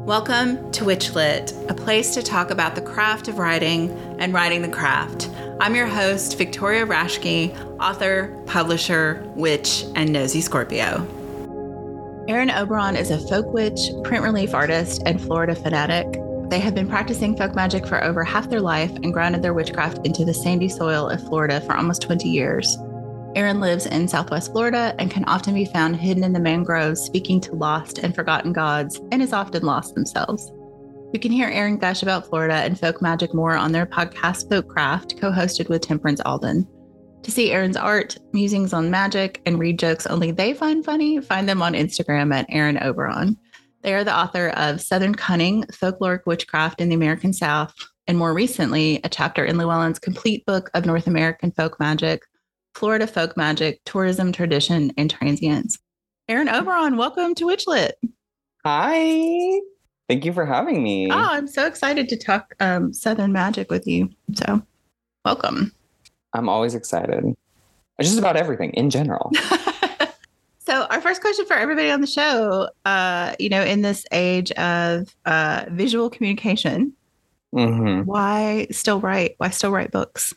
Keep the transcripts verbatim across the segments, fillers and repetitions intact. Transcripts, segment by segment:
Welcome to Witchlit, a place to talk about the craft of writing and writing the craft. I'm your host, Victoria Raschke, author, publisher, witch, and nosy Scorpio. Erin Oberon is a folk witch, print relief artist, and Florida fanatic. They have been practicing folk magic for over half their life and grounded their witchcraft into the sandy soil of Florida for almost twenty years. Erin lives in Southwest Florida and can often be found hidden in the mangroves, speaking to lost and forgotten gods, and is often lost themselves. You can hear Erin gush about Florida and folk magic more on their podcast, Folkcraft, co-hosted with Temperance Alden. To see Erin's art, musings on magic, and read jokes only they find funny, find them on Instagram at Erin Oberon. They are the author of Southern Cunning, Folkloric Witchcraft in the American South, and more recently, a chapter in Llewellyn's complete book of North American folk magic, Florida Folk Magic, Tourism, Tradition, and Transience. Erin Oberon, welcome to Witchlit. Hi. Thank you for having me. Oh, I'm so excited to talk um, Southern magic with you. So, welcome. I'm always excited. Just about everything in general. So, our first question for everybody on the show, uh, you know, in this age of uh, visual communication, mm-hmm. why still write? Why still write books?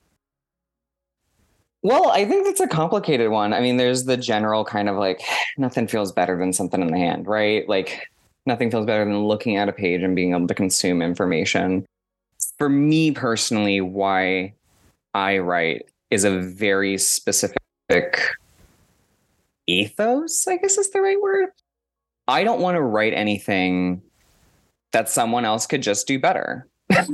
Well, I think that's a complicated one. I mean, there's the general kind of like, nothing feels better than something in the hand, right? Like, nothing feels better than looking at a page and being able to consume information. For me personally, why I write is a very specific ethos, I guess is the right word. I don't want to write anything that someone else could just do better.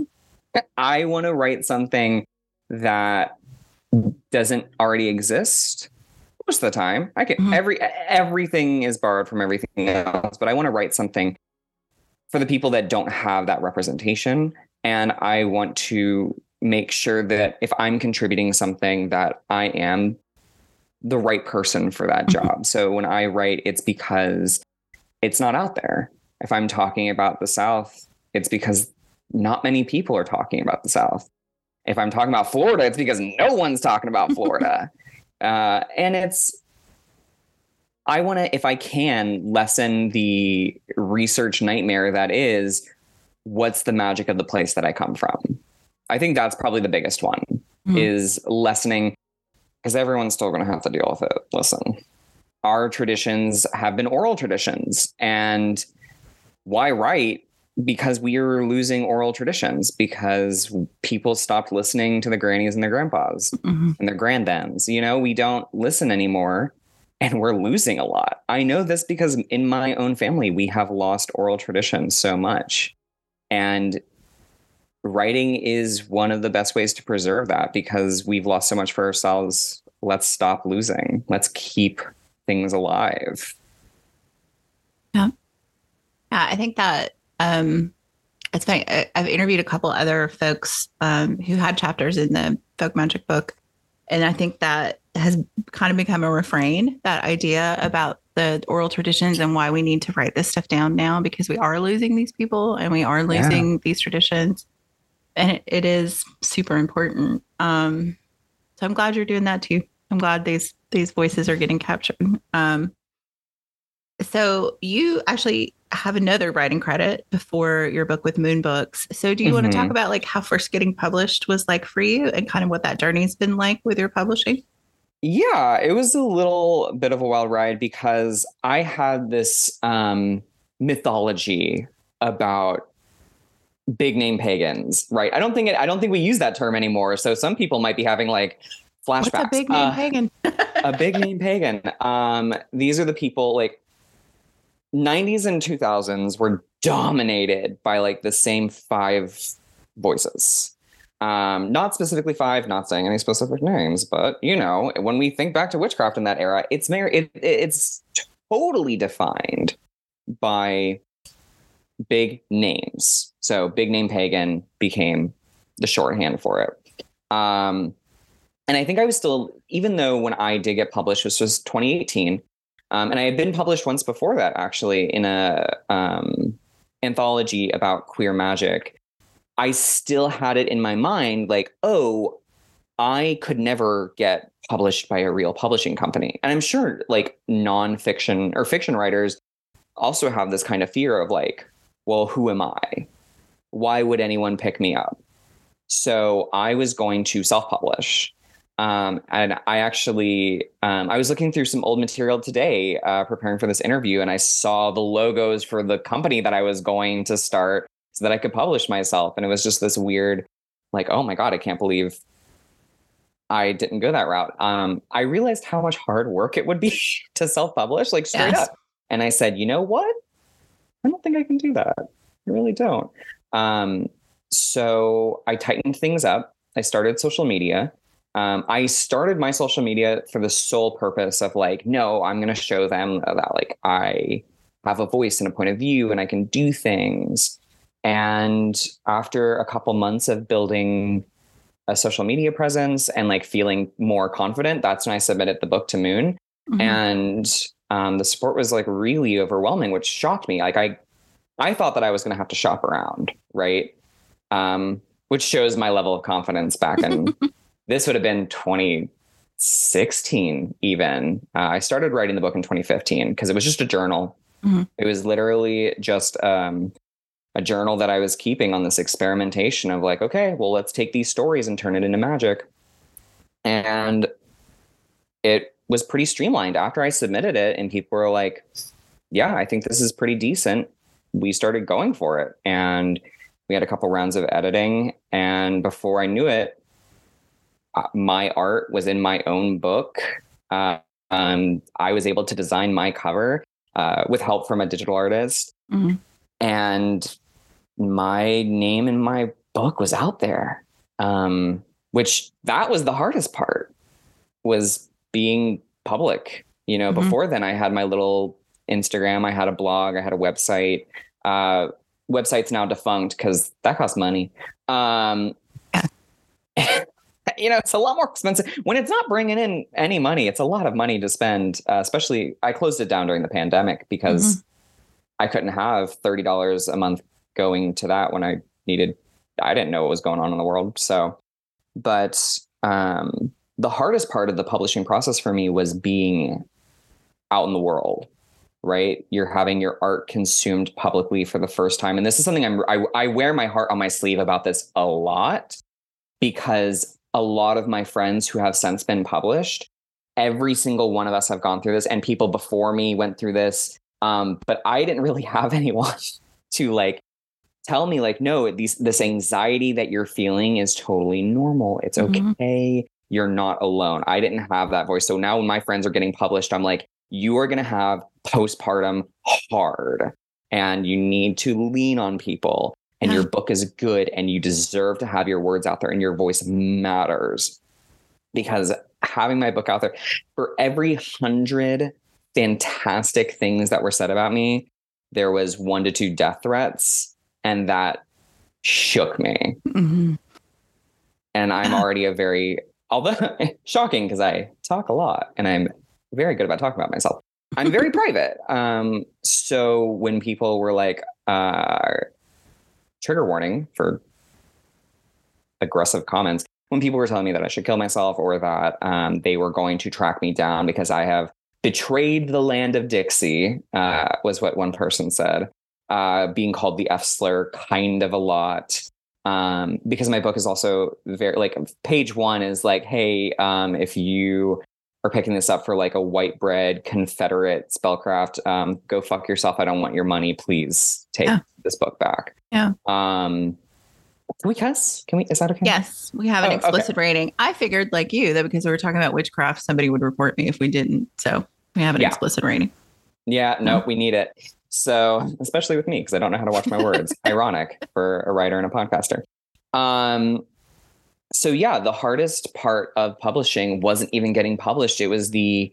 I want to write something that doesn't already exist most of the time. I can mm-hmm. every everything is borrowed from everything else, but I want to write something for the people that don't have that representation. And I want to make sure that if I'm contributing something, that I am the right person for that mm-hmm. job. So when I write, it's because it's not out there. If I'm talking about the South, it's because not many people are talking about the South. If I'm talking about Florida, it's because no one's talking about Florida. uh, and it's, I want to, if I can, lessen the research nightmare that is, what's the magic of the place that I come from? I think that's probably the biggest one, mm-hmm. is lessening, because everyone's still going to have to deal with it. Listen, our traditions have been oral traditions. And why write? Because we are losing oral traditions, because people stopped listening to the grannies and their grandpas mm-hmm. and their granddads. You know, we don't listen anymore, and we're losing a lot. I know this because in my own family, we have lost oral traditions so much. And writing is one of the best ways to preserve that, because we've lost so much for ourselves. Let's stop losing. Let's keep things alive. Yeah. Yeah, I think that Um, it's funny. I've interviewed a couple other folks um, who had chapters in the folk magic book. And I think that has kind of become a refrain, that idea about the oral traditions and why we need to write this stuff down now, because we are losing these people and we are losing yeah. these traditions. And it, it is super important. Um, so I'm glad you're doing that too. I'm glad these, these voices are getting captured. Um, so you actually have another writing credit before your book with Moon Books. So do you mm-hmm. want to talk about like how first getting published was like for you, and kind of what that journey's been like with your publishing? Yeah, it was a little bit of a wild ride, because I had this um, mythology about big name pagans, right? I don't think it, I don't think we use that term anymore. So some people might be having like flashbacks. What's a big name uh, pagan? a big name pagan. Um, these are the people like nineties and two thousands were dominated by like the same five voices. Um, not specifically five, not saying any specific names, but you know, when we think back to witchcraft in that era, it's mer- it, it's totally defined by big names. So big name pagan became the shorthand for it. Um, and I think I was still, even though when I did get published, this was twenty eighteen, Um, and I had been published once before that, actually, in a um, anthology about queer magic. I still had it in my mind, like, oh, I could never get published by a real publishing company. And I'm sure like nonfiction or fiction writers also have this kind of fear of like, well, who am I? Why would anyone pick me up? So I was going to self-publish. Um, and I actually, um, I was looking through some old material today, uh, preparing for this interview, and I saw the logos for the company that I was going to start so that I could publish myself. And it was just this weird, like, oh my God, I can't believe I didn't go that route. Um, I realized how much hard work it would be to self-publish, like straight yes. up. And I said, you know what? I don't think I can do that. I really don't. Um, so I tightened things up. I started social media. Um, I started my social media for the sole purpose of like, no, I'm going to show them that like I have a voice and a point of view and I can do things. And after a couple months of building a social media presence and like feeling more confident, that's when I submitted the book to Moon. Mm-hmm. And um, the support was like really overwhelming, which shocked me. Like I, I thought that I was going to have to shop around, right? Um, which shows my level of confidence back in, this would have been twenty sixteen even. Uh, I started writing the book in twenty fifteen because it was just a journal. Mm-hmm. It was literally just um, a journal that I was keeping on this experimentation of like, okay, well, let's take these stories and turn it into magic. And it was pretty streamlined after I submitted it. And people were like, yeah, I think this is pretty decent. We started going for it. And we had a couple rounds of editing. And before I knew it, uh, my art was in my own book. Uh, um, I was able to design my cover uh, with help from a digital artist. Mm-hmm. And my name in my book was out there, um, which that was the hardest part, was being public. You know, mm-hmm. Before then I had my little Instagram, I had a blog, I had a website. Uh, website's now defunct because that costs money. Um, you know, it's a lot more expensive when it's not bringing in any money. It's a lot of money to spend, uh, especially I closed it down during the pandemic because mm-hmm. I couldn't have thirty dollars a month going to that when I needed, I didn't know what was going on in the world. So, but um, the hardest part of the publishing process for me was being out in the world, right? You're having your art consumed publicly for the first time. And this is something I'm, I, I wear my heart on my sleeve about this a lot, because a lot of my friends who have since been published, every single one of us have gone through this, and people before me went through this. Um, but I didn't really have anyone to like tell me like, no, these, this anxiety that you're feeling is totally normal. It's mm-hmm. okay. You're not alone. I didn't have that voice. So now when my friends are getting published, I'm like, you are going to have postpartum hard and you need to lean on people, and yeah. your book is good and you deserve to have your words out there and your voice matters. Because having my book out there, for every hundred fantastic things that were said about me, there was one to two death threats. And that shook me. Mm-hmm. And I'm already a very, although shocking because I talk a lot and I'm very good about talking about myself. I'm very private. Um, so when people were like, uh, trigger warning for aggressive comments, when people were telling me that I should kill myself or that um, they were going to track me down because I have betrayed the land of Dixie, uh, was what one person said. Uh, being called the F slur kind of a lot, um, because my book is also very like page one is like, hey, um, if you are picking this up for like a white bread Confederate spellcraft, um, go fuck yourself. I don't want your money. Please take yeah. this book back. Yeah. Um, can we cuss? Can we? Is that okay? Yes, we have an oh, explicit okay. rating. I figured like you that because we were talking about witchcraft, somebody would report me if we didn't. So we have an yeah. explicit rating. Yeah. No, mm-hmm. we need it. So, especially with me, because I don't know how to watch my words. Ironic for a writer and a podcaster. Um, so yeah, the hardest part of publishing wasn't even getting published. It was the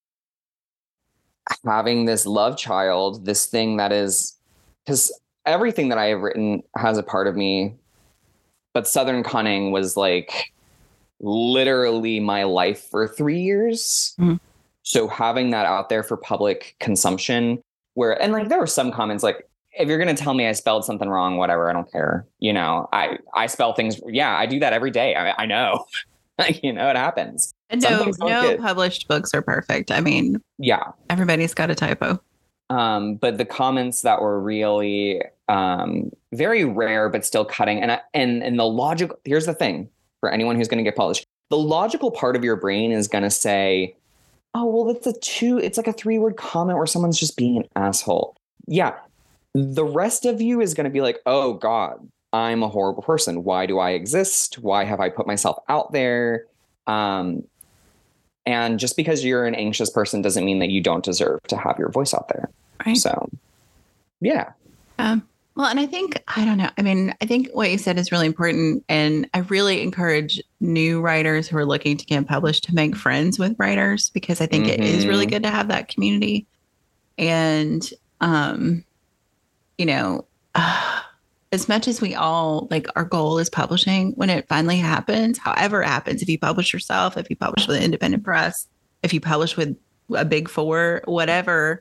having this love child, this thing that is, because everything that I have written has a part of me, but Southern Cunning was like literally my life for three years. Mm-hmm. So having that out there for public consumption, where, and like, there were some comments like, if you're going to tell me I spelled something wrong, whatever, I don't care. You know, I, I spell things. Yeah, I do that every day. I, I know, you know, it happens. And no, no published books are perfect. I mean, yeah, everybody's got a typo. Um, but the comments that were really um, very rare, but still cutting. And, and, and the logical, here's the thing for anyone who's going to get published. The logical part of your brain is going to say, oh, well, it's a two, it's like a three word comment where someone's just being an asshole. Yeah. The rest of you is going to be like, oh God, I'm a horrible person. Why do I exist? Why have I put myself out there? Um, And just because you're an anxious person doesn't mean that you don't deserve to have your voice out there. Right. So, yeah. Um, well, and I think, I don't know. I mean, I think what you said is really important. And I really encourage new writers who are looking to get published to make friends with writers, because I think mm-hmm. it is really good to have that community. And, um, you know, uh, as much as we all like our goal is publishing, when it finally happens, however it happens, if you publish yourself, if you publish with an independent press, if you publish with a big four, whatever,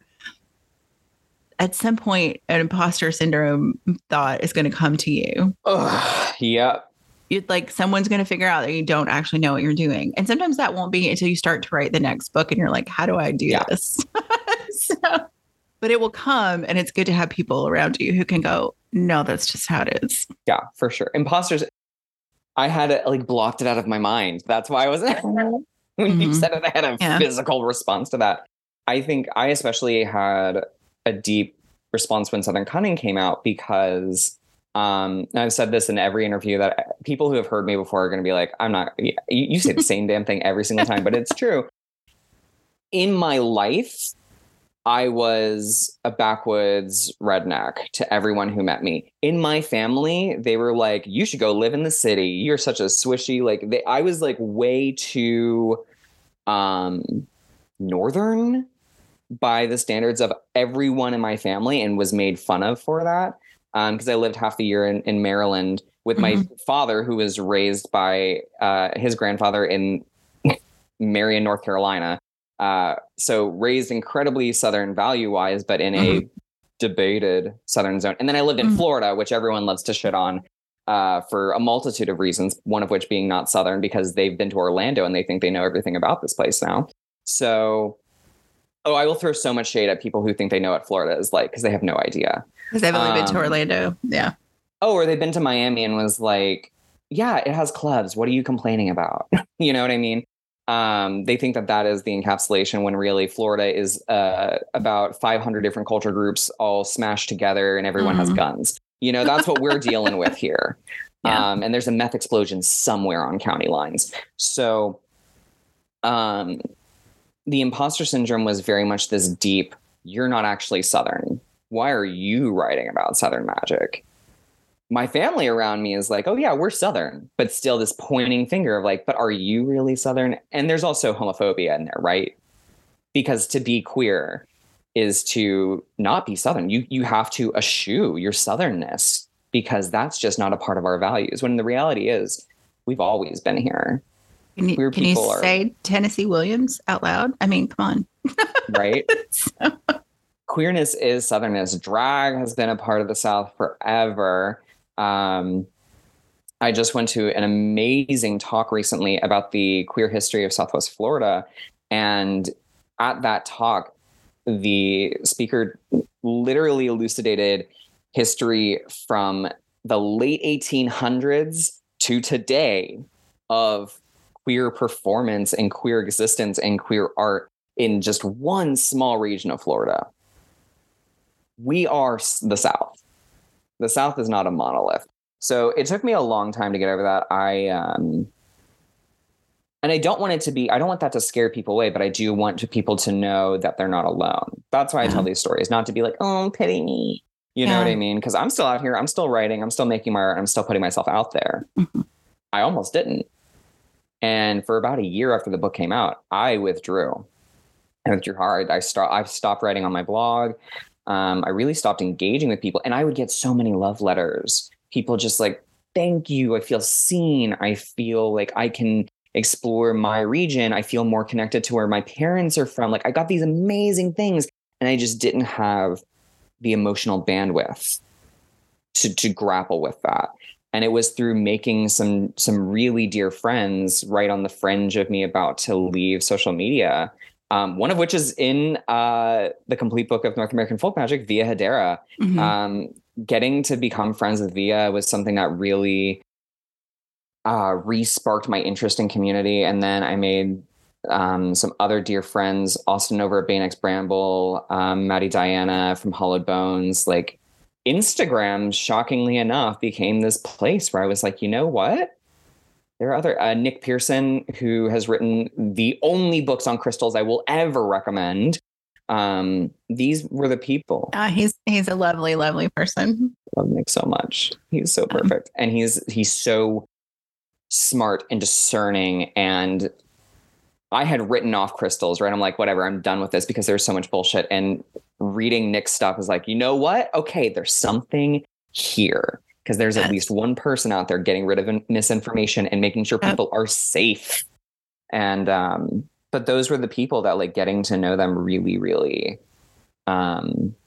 at some point an imposter syndrome thought is going to come to you. Oh, yeah. You'd like someone's going to figure out that you don't actually know what you're doing. And sometimes that won't be until you start to write the next book and you're like, how do I do yeah. this? so, but it will come, and it's good to have people around you who can go, no, that's just how it is. Yeah, for sure. Imposters, I had it like blocked it out of my mind. That's why I wasn't, when mm-hmm. you said it, I had a yeah. physical response to that. I think I especially had a deep response when Southern Cunning came out, because um, and I've said this in every interview that people who have heard me before are going to be like, I'm not, you, you say the same damn thing every single time, but it's true. In my life, I was a backwoods redneck to everyone who met me. In my family, they were like, you should go live in the city. You're such a swishy, like they, I was like way too um, northern by the standards of everyone in my family, and was made fun of for that. Um, cause I lived half the year in, in Maryland with mm-hmm. my father, who was raised by uh, his grandfather in Marion, North Carolina. Uh, so raised incredibly Southern value wise, but in mm-hmm. a debated Southern zone. And then I lived in mm-hmm. Florida, which everyone loves to shit on uh, for a multitude of reasons. One of which being not Southern, because they've been to Orlando and they think they know everything about this place now. So, oh, I will throw so much shade at people who think they know what Florida is like, because they have no idea. Because they've only um, been to Orlando. Yeah. Oh, or they've been to Miami and was like, yeah, it has clubs. What are you complaining about? You know what I mean? Um, they think that that is the encapsulation, when really Florida is uh, about five hundred different culture groups all smashed together, and everyone mm. has guns. You know, that's what we're dealing with here. Yeah. Um, and there's a meth explosion somewhere on county lines. So um, the imposter syndrome was very much this deep, you're not actually Southern. Why are you writing about Southern magic? My family around me is like, oh yeah, we're Southern, but still this pointing finger of like, but are you really Southern? And there's also homophobia in there, right? Because to be queer is to not be Southern. You you have to eschew your Southernness, because that's just not a part of our values. When the reality is, we've always been here. Can you, can you are, say Tennessee Williams out loud? I mean, come on. Right? so. Queerness is Southernness. Drag has been a part of the South forever. Um, I just went to an amazing talk recently about the queer history of Southwest Florida. And at that talk, the speaker literally elucidated history from the late eighteen hundreds to today of queer performance and queer existence and queer art in just one small region of Florida. We are the South. The South is not a monolith. So it took me a long time to get over that. I, um, and I don't want it to be, I don't want that to scare people away, but I do want to people to know that they're not alone. That's why I tell these stories, not to be like, oh, pity me. You yeah. know what I mean? Because I'm still out here. I'm still writing. I'm still making my art. I'm still putting myself out there. Mm-hmm. I almost didn't. And for about a year after the book came out, I withdrew. I withdrew hard. I start, I've stopped writing on my blog. Um, I really stopped engaging with people, and I would get so many love letters. People just like, thank you. I feel seen. I feel like I can explore my region. I feel more connected to where my parents are from. Like I got these amazing things, and I just didn't have the emotional bandwidth to, to grapple with that. And it was through making some, some really dear friends right on the fringe of me about to leave social media Um, one of which is in uh, the complete book of North American folk magic, Via Hedera. Mm-hmm. Um, getting to become friends with Via was something that really uh, re-sparked my interest in community. And then I made um, some other dear friends, Austin over at Banex Bramble, um, Maddie Diana from Hollowed Bones. Like, Instagram, shockingly enough, became this place where I was like, you know what? There are other, uh, Nick Pearson, who has written the only books on crystals I will ever recommend. Um, these were the people. Uh, he's he's a lovely, lovely person. Love Nick so much. He's so perfect. Um, and he's he's so smart and discerning. And I had written off crystals, right? I'm like, whatever, I'm done with this because there's so much bullshit. And reading Nick's stuff is like, you know what? Okay, there's something here. Because there's yes. at least one person out there getting rid of misinformation and making sure people yep. are safe. And, um, but those were the people that, like, getting to know them really, really um,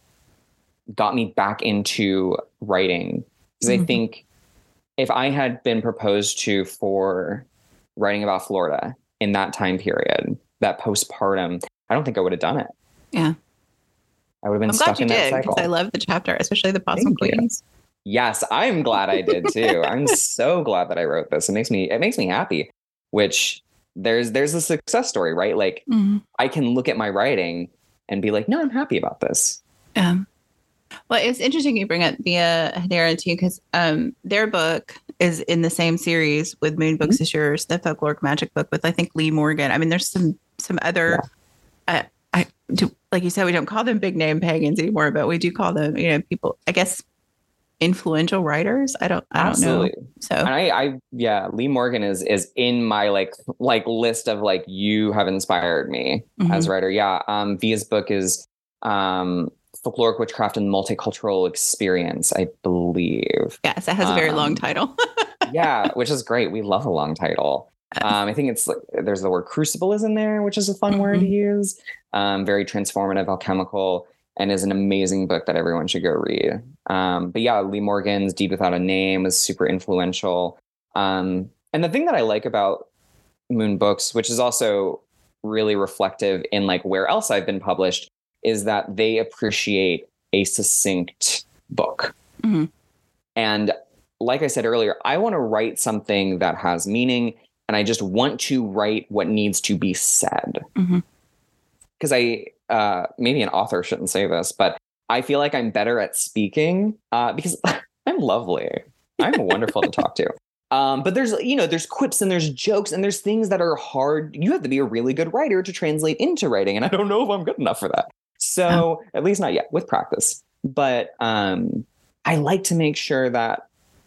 got me back into writing. Because mm-hmm. I think if I had been proposed to for writing about Florida in that time period, that postpartum, I don't think I would have done it. Yeah. I would have been I'm stuck glad you in that did, cycle. Because I love the chapter, especially the Possum Thank Queens. You. Yes, I'm glad I did too. I'm so glad that I wrote this. It makes me it makes me happy, which there's there's a success story, right? Like mm-hmm. I can look at my writing and be like, no, I'm happy about this. Yeah. Well, it's interesting you bring up Via Hedera too, because um, their book is in the same series with Moon Books mm-hmm. as yours, the folkloric magic book with, I think, Lee Morgan. I mean, there's some some other, yeah. uh, I do, like you said, we don't call them big name pagans anymore, but we do call them, you know, people, I guess, influential writers. I don't, I don't Absolutely. know. So and I, I, yeah, Lee Morgan is, is in my like, like list of like, you have inspired me mm-hmm. as a writer. Yeah. Um, Via's book is, um, Folkloric Witchcraft and Multicultural Experience, I believe. Yes. It has a very um, long title. Yeah. Which is great. We love a long title. Um, I think it's like, there's the word crucible is in there, which is a fun mm-hmm. word to use. Um, very transformative, alchemical, and is an amazing book that everyone should go read. Um, but yeah, Lee Morgan's Deed Without a Name is super influential. Um, and the thing that I like about Moon Books, which is also really reflective in like where else I've been published, is that they appreciate a succinct book. Mm-hmm. And like I said earlier, I want to write something that has meaning, and I just want to write what needs to be said. Mm-hmm. Because I, uh, maybe an author shouldn't say this, but I feel like I'm better at speaking uh, because I'm lovely. I'm wonderful to talk to. Um, but there's, you know, there's quips and there's jokes and there's things that are hard. You have to be a really good writer to translate into writing. And I don't know if I'm good enough for that. So at least not yet, with practice. But um, I like to make sure that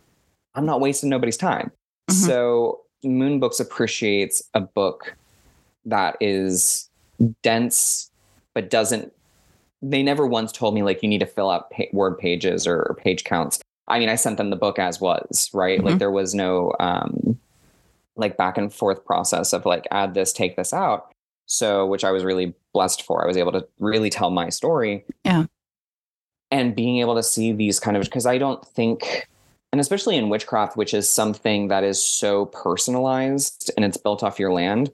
I'm not wasting nobody's time. Mm-hmm. So Moon Books appreciates a book that is dense, but doesn't, they never once told me like, you need to fill out pa- word pages or, or page counts. I mean, I sent them the book as was, right? Mm-hmm. Like there was no um, like back and forth process of like, add this, take this out. So, which I was really blessed for. I was able to really tell my story. Yeah. And being able to see these kind of, because I don't think, and especially in witchcraft, which is something that is so personalized and it's built off your land,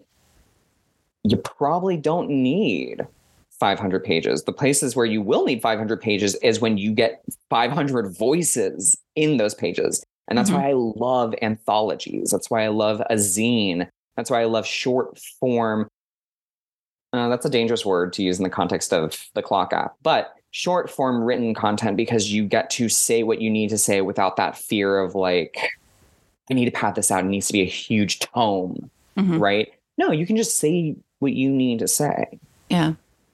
you probably don't need five hundred pages. The places where you will need five hundred pages is when you get five hundred voices in those pages. And that's mm-hmm. why I love anthologies. That's why I love a zine. That's why I love short form. Uh, that's a dangerous word to use in the context of the Clock app, but short form written content, because you get to say what you need to say without that fear of like, I need to pad this out. It needs to be a huge tome, mm-hmm. right? No, you can just say what you need to say. Yeah.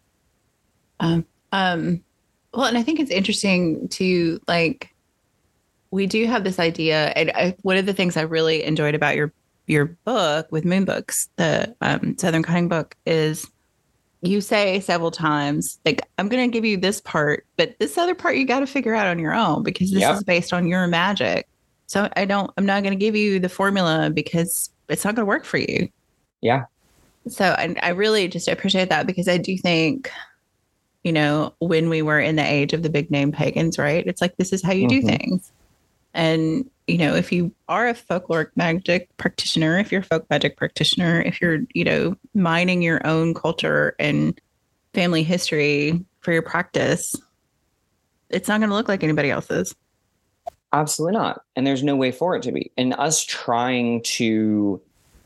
Um, um, well, and I think it's interesting to like, we do have this idea. And I, one of the things I really enjoyed about your, your book with Moon Books, the um, Southern Cunning book, is you say several times, like, I'm going to give you this part, but this other part you got to figure out on your own because this yep. is based on your magic. So I don't, I'm not going to give you the formula because it's not going to work for you. Yeah. So I, I really just appreciate that, because I do think, you know, when we were in the age of the big name pagans, right? It's like, this is how you mm-hmm. do things. And you know, if you are a folkloric magic practitioner, if you're a folk magic practitioner, if you're, you know, mining your own culture and family history for your practice, it's not going to look like anybody else's. Absolutely not. And there's no way for it to be. And us trying to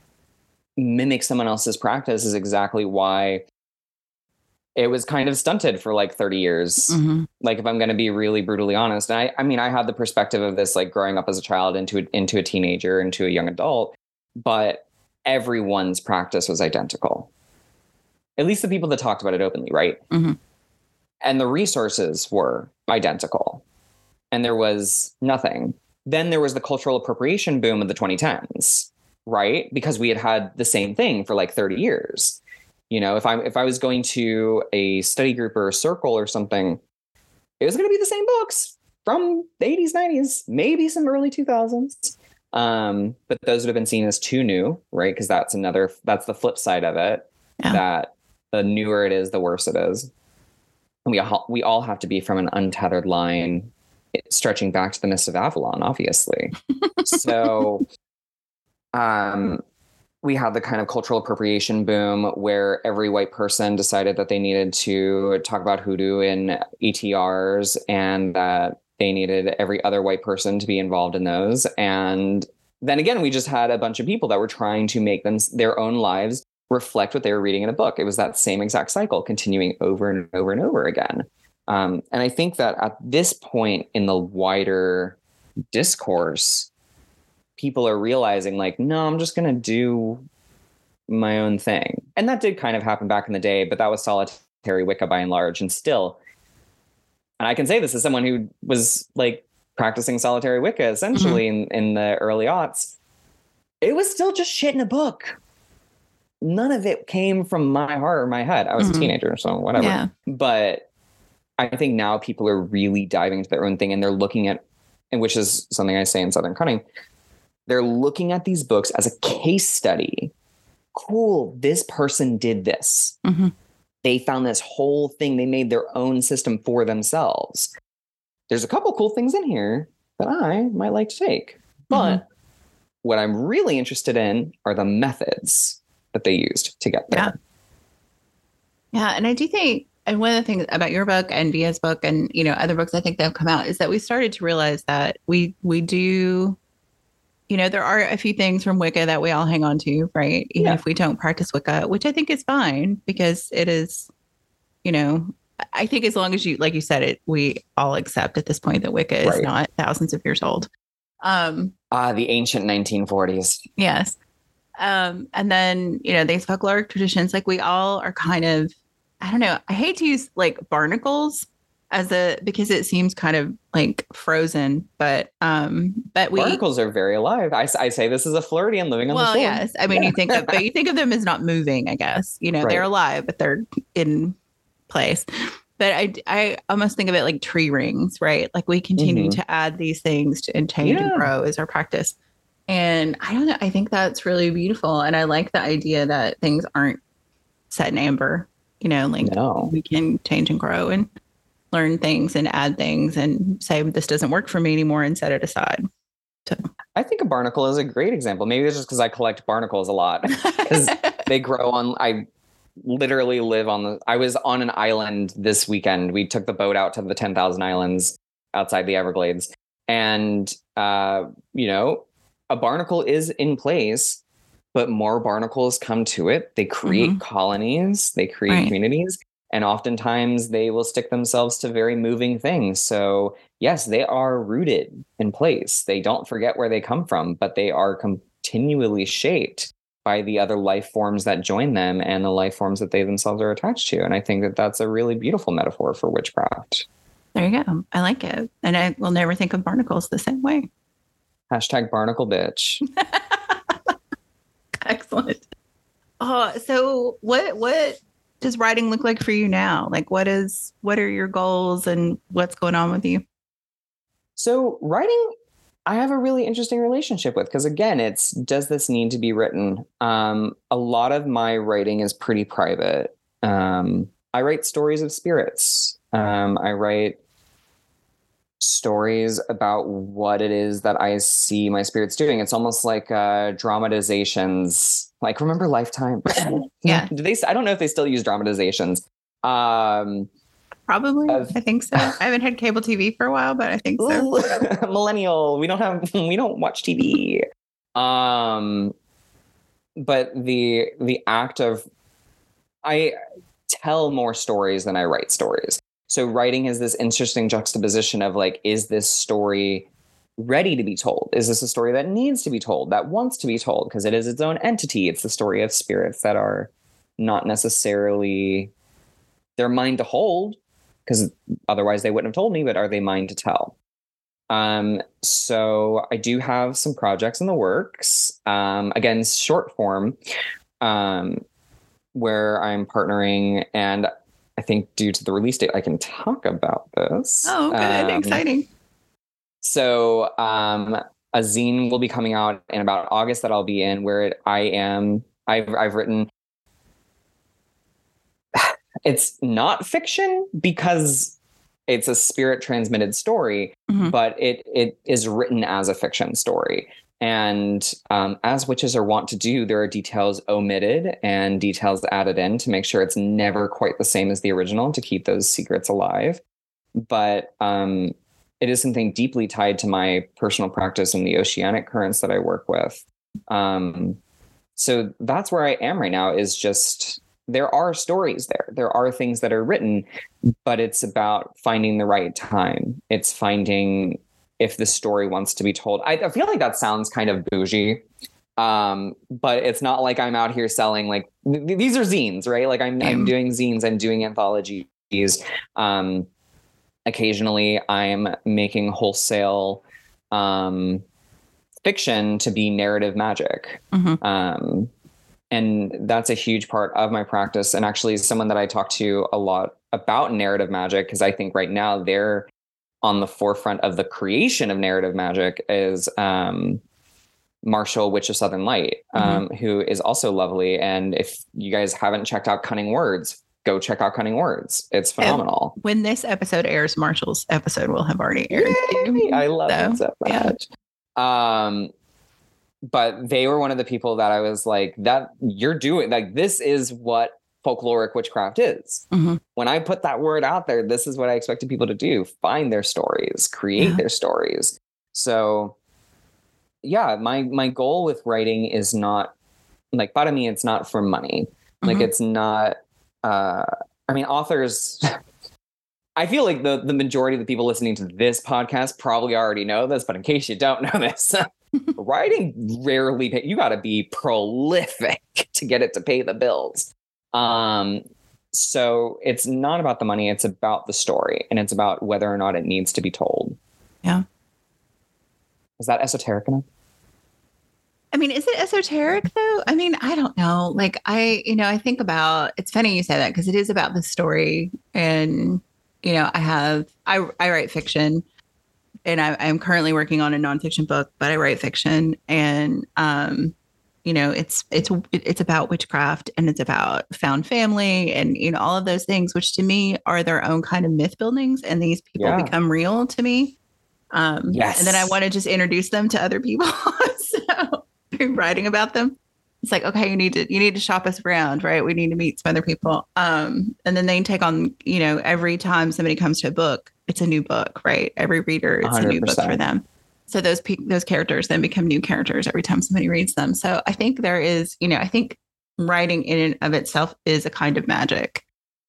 mimic someone else's practice is exactly why it was kind of stunted for like thirty years. Mm-hmm. Like, if I'm going to be really brutally honest, and I, I mean, I had the perspective of this, like growing up as a child into, a, into a teenager, into a young adult, but everyone's practice was identical. At least the people that talked about it openly, right? Mm-hmm. And the resources were identical. And there was nothing. Then there was the cultural appropriation boom of the twenty tens, right? Because we had had the same thing for like thirty years. You know, if I if I was going to a study group or a circle or something, it was going to be the same books from the eighties, nineties, maybe some early two thousands. Um, but those would have been seen as too new, right? Because that's another, that's the flip side of it. Yeah. That the newer it is, the worse it is. And we all, we all have to be from an untethered line stretching back to the Mist of Avalon, obviously. So um, we had the kind of cultural appropriation boom where every white person decided that they needed to talk about hoodoo in E T Rs and that they needed every other white person to be involved in those. And then again, we just had a bunch of people that were trying to make them their own lives reflect what they were reading in a book. It was that same exact cycle continuing over and over and over again. Um, and I think that at this point in the wider discourse, people are realizing like, no, I'm just going to do my own thing. And that did kind of happen back in the day, but that was solitary Wicca by and large. And still, and I can say this as someone who was like practicing solitary Wicca essentially mm-hmm. in, in the early aughts, it was still just shit in a book. None of it came from my heart or my head. I was mm-hmm. a teenager, so whatever. Yeah. But I think now people are really diving into their own thing and they're looking at, and which is something I say in Southern Cunning, they're looking at these books as a case study. Cool, this person did this. Mm-hmm. They found this whole thing. They made their own system for themselves. There's a couple cool things in here that I might like to take. But mm-hmm. what I'm really interested in are the methods that they used to get there. Yeah. Yeah. And I do think, and one of the things about your book and Via's book and, you know, other books I think that have come out is that we started to realize that we, we do, you know, there are a few things from Wicca that we all hang on to, right? Even yeah. if we don't practice Wicca, which I think is fine because it is, you know, I think as long as you, like you said it, we all accept at this point that Wicca is right. not thousands of years old. Um, Ah, uh, the ancient nineteen forties. Yes. Um, and then, you know, these folkloric traditions, like we all are kind of, I don't know, I hate to use like barnacles as a, because it seems kind of like frozen, but, um, but we. Barnacles are very alive. I, I say this is a Floridian living on well, the shore. Well, yes. I mean, you think of, but you think of them as not moving, I guess, you know, right. they're alive, but they're in place. But I, I almost think of it like tree rings, right? Like we continue mm-hmm. to add these things to, and change yeah. and grow as our practice. And I don't know, I think that's really beautiful. And I like the idea that things aren't set in amber, you know, like no. we can change and grow and learn things and add things and say, this doesn't work for me anymore and set it aside. So. I think a barnacle is a great example. Maybe it's just because I collect barnacles a lot because they grow on, I literally live on the, I was on an island this weekend. We took the boat out to the ten thousand Islands outside the Everglades. And, uh, you know, a barnacle is in place, but more barnacles come to it. They create mm-hmm. colonies, they create right. communities, and oftentimes they will stick themselves to very moving things. So yes, they are rooted in place. They don't forget where they come from, but they are continually shaped by the other life forms that join them and the life forms that they themselves are attached to. And I think that that's a really beautiful metaphor for witchcraft. There you go. I like it. And I will never think of barnacles the same way. Hashtag barnacle bitch. Excellent. Oh, so what what does writing look like for you now? Like what is what are your goals and what's going on with you? So writing, I have a really interesting relationship with, because again, it's, does this need to be written? Um, a lot of my writing is pretty private. Um, I write stories of spirits. Um, I write stories about what it is that I see my spirits doing. It's almost like uh, dramatizations. Like, remember Lifetime? Yeah. Do they? I don't know if they still use dramatizations. Um, Probably. of, I think so. I haven't had cable T V for a while, but I think so. Millennial. We don't have. We don't watch T V. Um, but the the act of I tell more stories than I write stories. So writing is this interesting juxtaposition of like, is this story ready to be told? Is this a story that needs to be told, that wants to be told? Because it is its own entity. It's the story of spirits that are not necessarily, they're mine to hold, because otherwise they wouldn't have told me, but are they mine to tell? Um, so I do have some projects in the works. Um, again, short form, um, where I'm partnering, and I think due to the release date, I can talk about this. Oh, good. Um, Exciting. So um, a zine will be coming out in about August that I'll be in, where it, I am, I've, I've written, it's not fiction because it's a spirit transmitted story, mm-hmm. but it it is written as a fiction story. And um, as witches are wont to do, there are details omitted and details added in to make sure it's never quite the same as the original, to keep those secrets alive. But um, it is something deeply tied to my personal practice and the oceanic currents that I work with. Um, so that's where I am right now, is just, there are stories there. There are things that are written, but it's about finding the right time. It's finding if the story wants to be told. I, I feel like that sounds kind of bougie, um, but it's not like I'm out here selling like th- these are zines, right? Like I'm, I'm doing zines, I'm doing anthologies. Um, occasionally, I'm making wholesale um, fiction to be narrative magic. Mm-hmm. Um, and that's a huge part of my practice. And actually, someone that I talk to a lot about narrative magic, because I think right now they're on the forefront of the creation of narrative magic, is um, Marshall, Witch of Southern Light, um, mm-hmm. who is also lovely. And if you guys haven't checked out Cunning Words, go check out Cunning Words. It's phenomenal. And when this episode airs, Marshall's episode will have already aired. Yay! I love so, it so much. Yeah. Um, but they were one of the people that I was like, that you're doing, like, this is what folkloric witchcraft is. Mm-hmm. When I put that word out there, this is what I expected people to do: find their stories, create yeah. their stories. So yeah, my my goal with writing is not like, part of me, it's not for money. Mm-hmm. Like, it's not uh I mean, authors I feel like the the majority of the people listening to this podcast probably already know this, but in case you don't know this, writing rarely pay, you got to be prolific to get it to pay the bills. Um, so it's not about the money, it's about the story, and it's about whether or not it needs to be told. Yeah. Is that esoteric enough? I mean, is it esoteric though? I mean, I don't know. Like, I, you know, I think about, it's funny you say that, because it is about the story. And, you know, I have, I, I write fiction, and I, I'm currently working on a nonfiction book, but I write fiction. And, um, you know, it's, it's, it's about witchcraft, and it's about found family, and, you know, all of those things, which to me are their own kind of myth buildings. And these people yeah. become real to me. Um, yes. And then I want to just introduce them to other people. So writing about them, it's like, okay, you need to, you need to shop us around, right? We need to meet some other people. Um, and then they can take on, you know, every time somebody comes to a book, it's a new book, right? Every reader, it's one hundred percent a new book for them. So those pe- those characters then become new characters every time somebody reads them. So I think there is, you know, I think writing in and of itself is a kind of magic.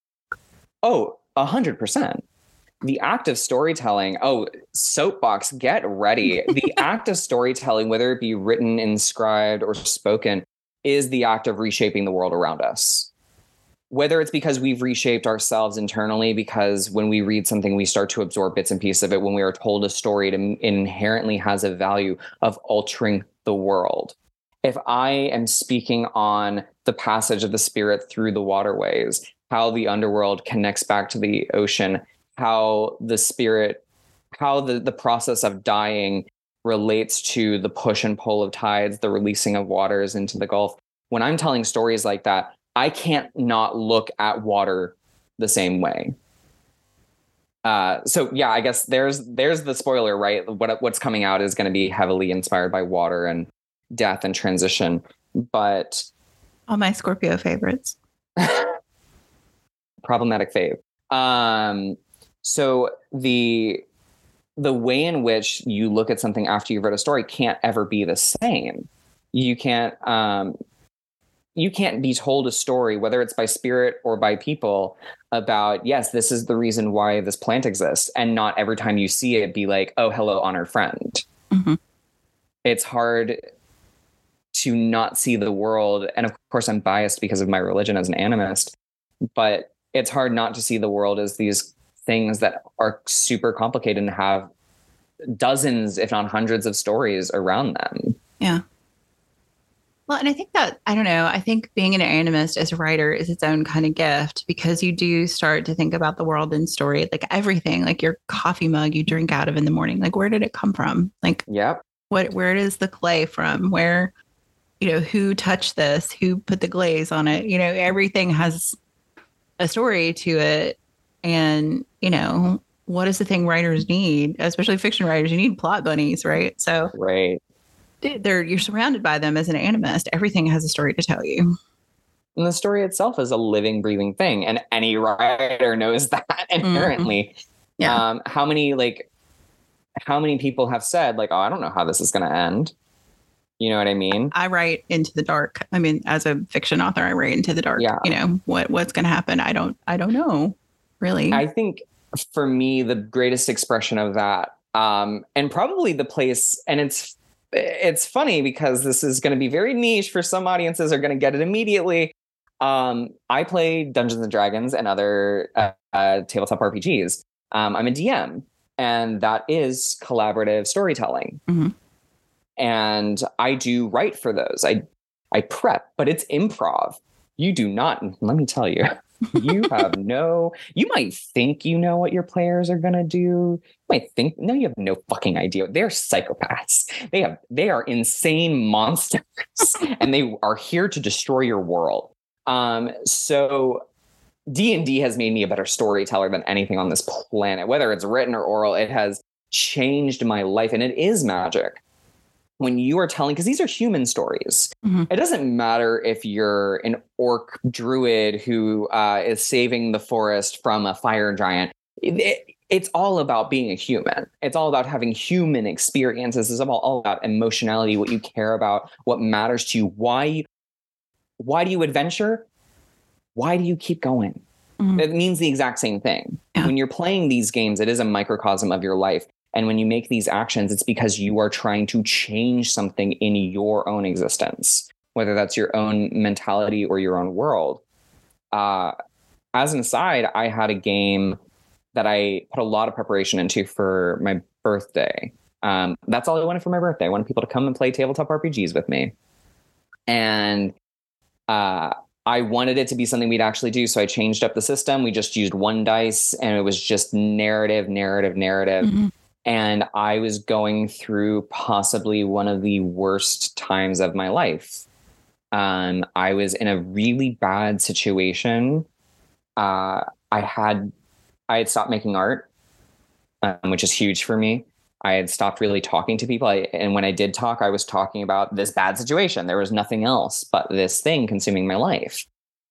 Oh, a hundred percent. The act of storytelling. Oh, soapbox, get ready. The act of storytelling, whether it be written, inscribed, or spoken, is the act of reshaping the world around us. Whether it's because we've reshaped ourselves internally, because when we read something, we start to absorb bits and pieces of it. When we are told a story, it inherently has a value of altering the world. If I am speaking on the passage of the spirit through the waterways, how the underworld connects back to the ocean, how the spirit, how the, the process of dying relates to the push and pull of tides, the releasing of waters into the Gulf. When I'm telling stories like that, I can't not look at water the same way. Uh, so yeah, I guess there's there's the spoiler, right? What what's coming out is going to be heavily inspired by water and death and transition, but all my Scorpio favorites. Problematic fave. Um, so the the way in which you look at something after you've read a story can't ever be the same. You can't um, you can't be told a story, whether it's by spirit or by people, about, yes, this is the reason why this plant exists, and not every time you see it be like, oh, hello, honored friend. Mm-hmm. It's hard to not see the world. And of course, I'm biased because of my religion as an animist, but it's hard not to see the world as these things that are super complicated and have dozens, if not hundreds of stories around them. Yeah. Well, and I think that, I don't know, I think being an animist as a writer is its own kind of gift, because you do start to think about the world in story, like everything, like your coffee mug you drink out of in the morning. Like, where did it come from? Like, yep. what, where is the clay from? Where, you know, who touched this? Who put the glaze on it? You know, everything has a story to it. And, you know, what is the thing writers need, especially fiction writers? You need plot bunnies, right? So, right. They're, you're surrounded by them as an animist. Everything has a story to tell you. And the story itself is a living, breathing thing. And any writer knows that inherently. Mm-hmm. Yeah. Um, how many, like, how many people have said, like, oh, I don't know how this is going to end. You know what I mean? I write into the dark. I mean, as a fiction author, I write into the dark. Yeah. You know, what, what's going to happen? I don't, I don't know, really. I think for me, the greatest expression of that, um, and probably the place, and it's, it's funny because this is going to be very niche for some audiences are going to get it immediately. Um, I play Dungeons and Dragons and other uh, uh, tabletop R P Gs. Um, I'm a D M, and that is collaborative storytelling. Mm-hmm. And I do write for those. I I prep, but it's improv. You do not, let me tell you, you have no, you might think you know what your players are going to do. You might think, no, you have no fucking idea. They're psychopaths. They have, they are insane monsters and they are here to destroy your world. Um, so D and D has made me a better storyteller than anything on this planet, whether it's written or oral. It has changed my life, and it is magic. When you are telling, because these are human stories, mm-hmm. It doesn't matter if you're an orc druid who uh, is saving the forest from a fire giant. It, it, it's all about being a human. It's all about having human experiences. It's all, all about emotionality, what you care about, what matters to you. Why, why do you adventure? Why do you keep going? Mm-hmm. It means the exact same thing. Yeah. When you're playing these games, it is a microcosm of your life. And when you make these actions, it's because you are trying to change something in your own existence, whether that's your own mentality or your own world. Uh, as an aside, I had a game that I put a lot of preparation into for my birthday. Um, that's all I wanted for my birthday. I wanted people to come and play tabletop R P Gs with me. And uh, I wanted it to be something we'd actually do. So I changed up the system. We just used one dice, and it was just narrative, narrative, narrative. Mm-hmm. And I was going through possibly one of the worst times of my life. Um, I was in a really bad situation. Uh, I had I had stopped making art, um, which is huge for me. I had stopped really talking to people. I, and when I did talk, I was talking about this bad situation. There was nothing else but this thing consuming my life.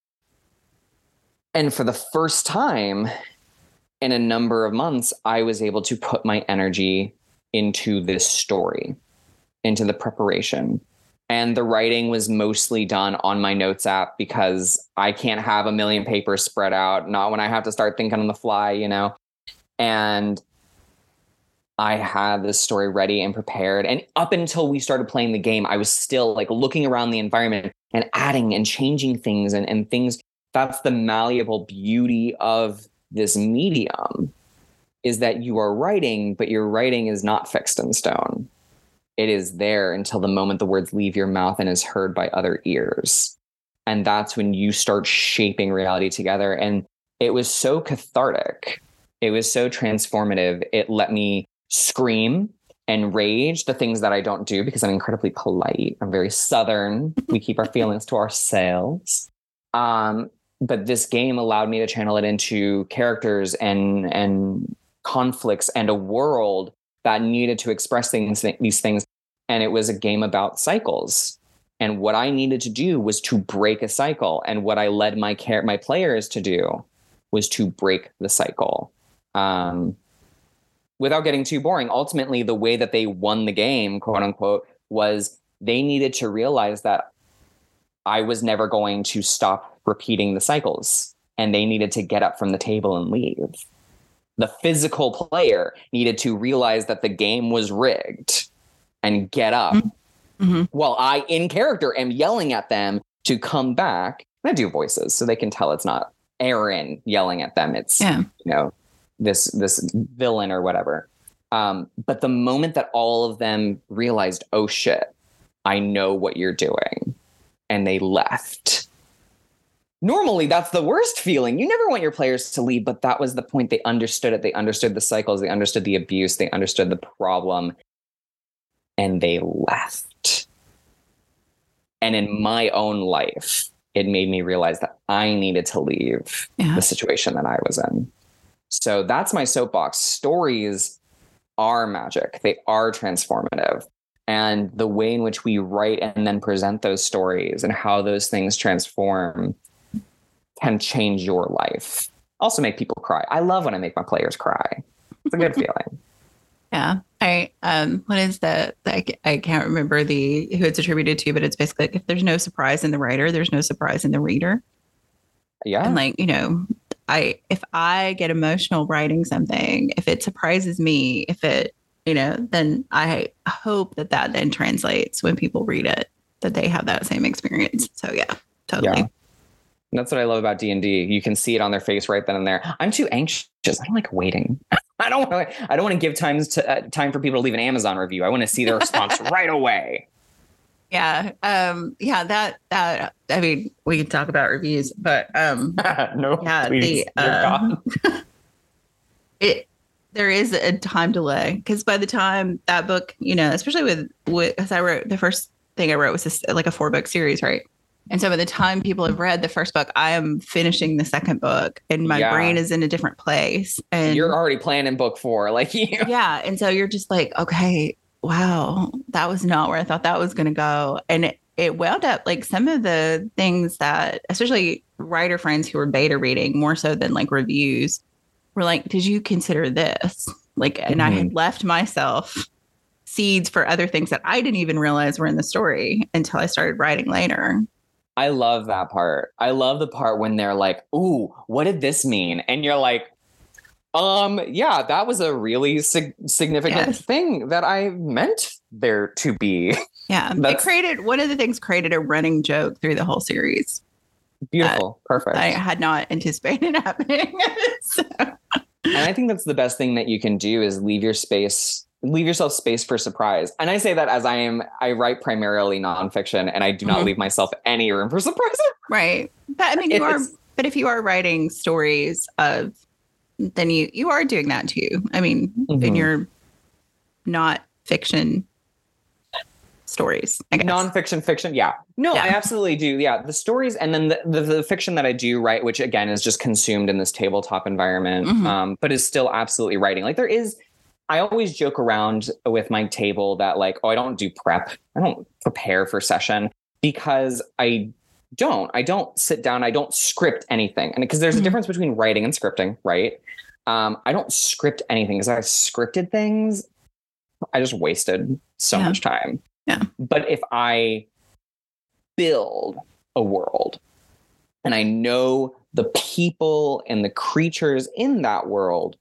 And for the first time in a number of months, I was able to put my energy into this story, into the preparation. And the writing was mostly done on my notes app because I can't have a million papers spread out, not when I have to start thinking on the fly, you know. And I had this story ready and prepared. And up until we started playing the game, I was still like looking around the environment and adding and changing things and, and things. That's the malleable beauty of this medium, is that you are writing, but your writing is not fixed in stone. It is there until the moment the words leave your mouth and is heard by other ears. And that's when you start shaping reality together. And it was so cathartic. It was so transformative. It let me scream and rage, the things that I don't do because I'm incredibly polite. I'm very Southern. We keep our feelings to ourselves. Um, But this game allowed me to channel it into characters and and conflicts and a world that needed to express things, these things. And it was a game about cycles. And what I needed to do was to break a cycle. And what I led my care, my players to do was to break the cycle. Um, without getting too boring, ultimately, the way that they won the game, quote unquote, was they needed to realize that I was never going to stop repeating the cycles. And they needed to get up from the table and leave. The physical player needed to realize that the game was rigged and get up. Mm-hmm. While I, in character, am yelling at them to come back. And I do voices so they can tell it's not Aaron yelling at them. It's, yeah. you know, this this villain or whatever. Um, but the moment that all of them realized, oh, shit, I know what you're doing. And they left. Normally, that's the worst feeling. You never want your players to leave, but that was the point. They understood it. They understood the cycles. They understood the abuse. They understood the problem. And they left. And in my own life, it made me realize that I needed to leave yeah. the situation that I was in. So that's my soapbox. Stories are magic. They are transformative. And the way in which we write and then present those stories and how those things transform can change your life. Also make people cry. I love when I make my players cry. It's a good feeling. Yeah. I, um, what is the, I, I can't remember the, who it's attributed to, but it's basically like, if there's no surprise in the writer, there's no surprise in the reader. Yeah. And like, you know, I, if I get emotional writing something, if it surprises me, if it, you know, then I hope that that then translates when people read it, that they have that same experience. So yeah, totally. Yeah. And that's what I love about D and D. You can see it on their face right then and there. I'm too anxious. I don't like waiting. I don't want to, I don't want to give times to uh, time for people to leave an Amazon review. I want to see their response right away. Yeah. Um, yeah, that, that, I mean, we can talk about reviews, but, um, no, yeah, please, the, um, it, there is a time delay because by the time that book, you know, especially with, with, as I wrote, the first thing I wrote was this, like a four book series, right? And so by the time people have read the first book, I am finishing the second book and my yeah. brain is in a different place. And you're already planning book four, like you. Yeah. And so you're just like, okay, wow, that was not where I thought that was going to go. And it, it wound up like some of the things that, especially writer friends who were beta reading more so than like reviews, were like, did you consider this? Like, and mm-hmm. I had left myself seeds for other things that I didn't even realize were in the story until I started writing later. I love that part. I love the part when they're like, ooh, what did this mean? And you're like, um, yeah, that was a really sig- significant yes. thing that I meant there to be. Yeah. It created, one of the things created a running joke through the whole series. Beautiful. Perfect. I had not anticipated happening. So. And I think that's the best thing that you can do is leave your space leave yourself space for surprise. And I say that as I am, I write primarily nonfiction and I do not mm-hmm. leave myself any room for surprise. Right. But I mean, you are, but if you are writing stories of, then you, you are doing that too. I mean, mm-hmm. in your not fiction stories, I guess. Nonfiction, fiction. Yeah. No, yeah. I absolutely do. Yeah. The stories and then the, the, the fiction that I do write, which again is just consumed in this tabletop environment, mm-hmm. um, but is still absolutely writing. Like there is, I always joke around with my table that like, oh, I don't do prep. I don't prepare for session because I don't. I don't sit down. I don't script anything. And because there's mm-hmm. a difference between writing and scripting, right? Um, I don't script anything because I scripted things. I just wasted so yeah. much time. Yeah. But if I build a world and I know the people and the creatures in that world,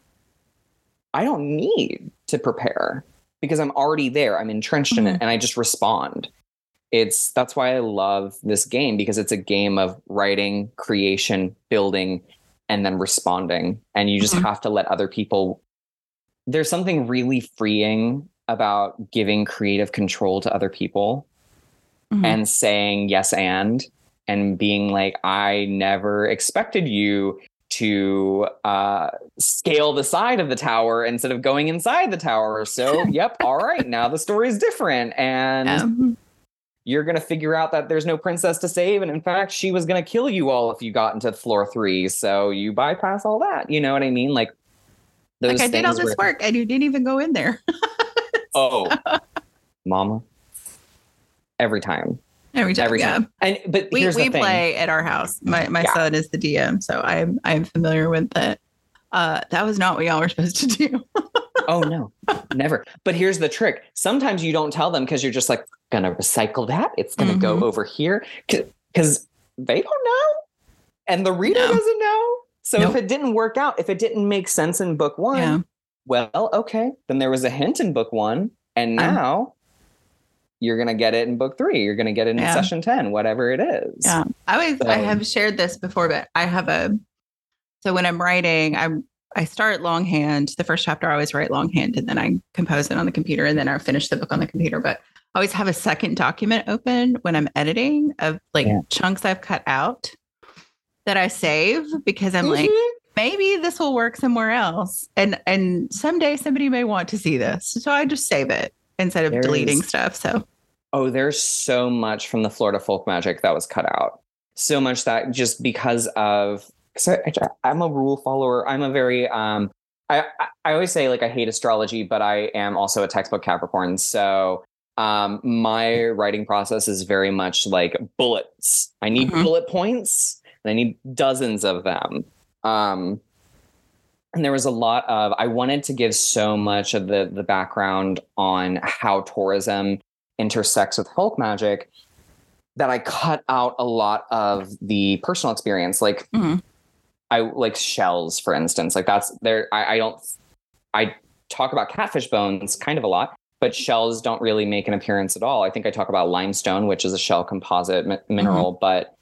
I don't need to prepare because I'm already there. I'm entrenched mm-hmm. in it and I just respond. It's that's why I love this game because it's a game of writing, creation, building, and then responding. And you just mm-hmm. have to let other people. There's something really freeing about giving creative control to other people mm-hmm. and saying yes and and being like, I never expected you to uh, scale the side of the tower instead of going inside the tower. So, yep. All right. Now the story is different. And um, you're going to figure out that there's no princess to save. And in fact, she was going to kill you all if you got into floor three. So you bypass all that. You know what I mean? Like Those like I did all this were... work and you didn't even go in there. Oh, mama. Every time. Every time. Every time. Yeah. And but we, here's we the thing. play at our house. My my yeah. son is the D M, so I'm I'm familiar with it. Uh, that was not what y'all were supposed to do. Oh no, never. But here's the trick. Sometimes you don't tell them because you're just like, gonna recycle that. It's gonna mm-hmm. go over here because they don't know, and the reader no. doesn't know. So nope. if it didn't work out, if it didn't make sense in book one, yeah. well, okay, then there was a hint in book one, and now um, you're gonna get it in book three. You're gonna get it in yeah. session ten, whatever it is. Yeah, I always so, I have shared this before, but I have a. So when I'm writing, I'm I start longhand. The first chapter I always write longhand, and then I compose it on the computer, and then I finish the book on the computer. But I always have a second document open when I'm editing of like yeah. chunks I've cut out that I save because I'm mm-hmm. like, maybe this will work somewhere else, and and someday somebody may want to see this, so I just save it instead of there's, deleting stuff. So, oh, there's so much from the Florida Folk Magic that was cut out. So much that just because of. So I, I'm a rule follower. I'm a very, um, I, I always say like I hate astrology, but I am also a textbook Capricorn. So um, my writing process is very much like bullets. I need mm-hmm. bullet points and I need dozens of them. Um, and there was a lot of, I wanted to give so much of the, the background on how tourism intersects with folk magic that I cut out a lot of the personal experience. Like, mm-hmm. I like shells, for instance, like that's there. I, I don't, I talk about catfish bones kind of a lot, but shells don't really make an appearance at all. I think I talk about limestone, which is a shell composite mi- mineral, mm-hmm. but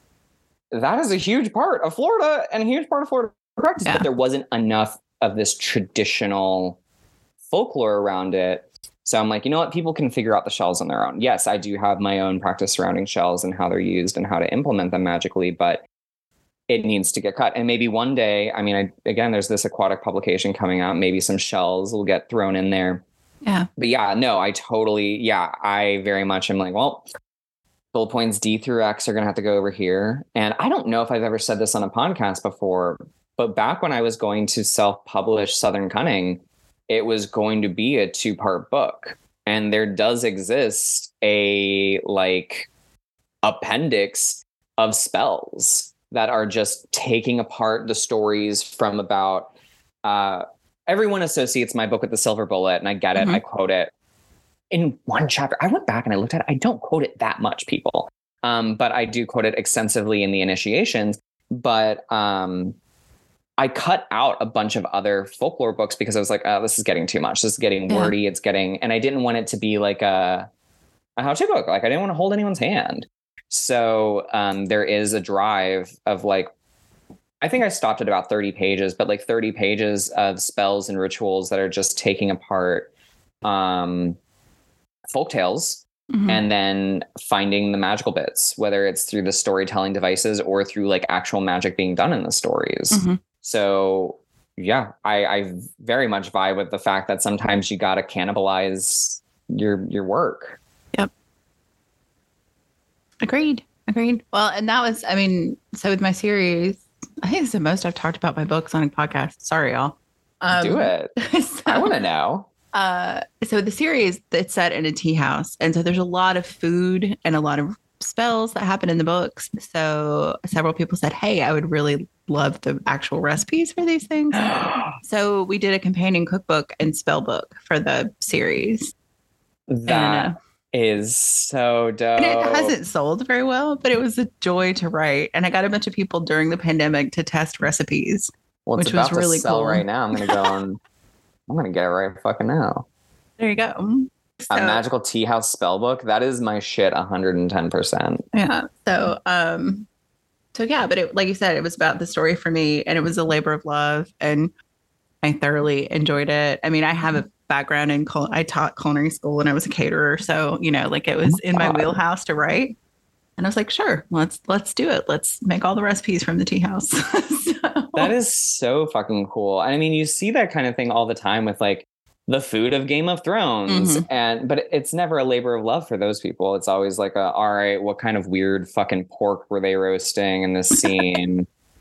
that is a huge part of Florida and a huge part of Florida practice. Yeah. But there wasn't enough of this traditional folklore around it. So I'm like, you know what? People can figure out the shells on their own. Yes, I do have my own practice surrounding shells and how they're used and how to implement them magically, but it needs to get cut. And maybe one day, I mean, I, again, there's this aquatic publication coming out. Maybe some shells will get thrown in there. Yeah. But yeah, no, I totally, yeah, I very much am like, well, bullet points D through X are going to have to go over here. And I don't know if I've ever said this on a podcast before, but back when I was going to self-publish Southern Cunning, it was going to be a two-part book. And there does exist a like appendix of spells that are just taking apart the stories from about, uh, everyone associates my book with the silver bullet, and I get it. Mm-hmm. I quote it in one chapter. I went back and I looked at it. I don't quote it that much, people. Um, but I do quote it extensively in the initiations. But um, I cut out a bunch of other folklore books because I was like, oh, this is getting too much. This is getting yeah. wordy. It's getting, and I didn't want it to be like a, a how-to book. Like I didn't want to hold anyone's hand. So um, there is a drive of like, I think I stopped at about thirty pages, but like thirty pages of spells and rituals that are just taking apart um, folktales mm-hmm. and then finding the magical bits, whether it's through the storytelling devices or through like actual magic being done in the stories. Mm-hmm. So yeah, I, I very much vibe with the fact that sometimes you got to cannibalize your your work. Yep. Agreed. Agreed. Well, and that was, I mean, so with my series, I think it's the most I've talked about my books on a podcast. Sorry, y'all. Um, Do it. So, I want to know. Uh, so the series, it's set in a tea house. And so there's a lot of food and a lot of spells that happen in the books. So several people said, hey, I would really love the actual recipes for these things. So we did a companion cookbook and spell book for the series. That and, uh, is so dope. And it hasn't sold very well, but it was a joy to write. And I got a bunch of people during the pandemic to test recipes, well, which was really cool. Right now, I'm gonna go on. I'm gonna get it right fucking now. There you go. So, a magical tea house spell book. That is my shit, one hundred ten percent. Yeah. So, um, so yeah, but it, like you said, it was about the story for me, and it was a labor of love, and I thoroughly enjoyed it. I mean, I have a background in cul- I taught culinary school and I was a caterer, so you know, like it was in my wheelhouse to write. And I was like, sure, let's let's do it. Let's make all the recipes from the tea house. So. That is so fucking cool. I mean, you see that kind of thing all the time with like the food of Game of Thrones, mm-hmm. and but it's never a labor of love for those people. It's always like, a, all right, what kind of weird fucking pork were they roasting in this scene?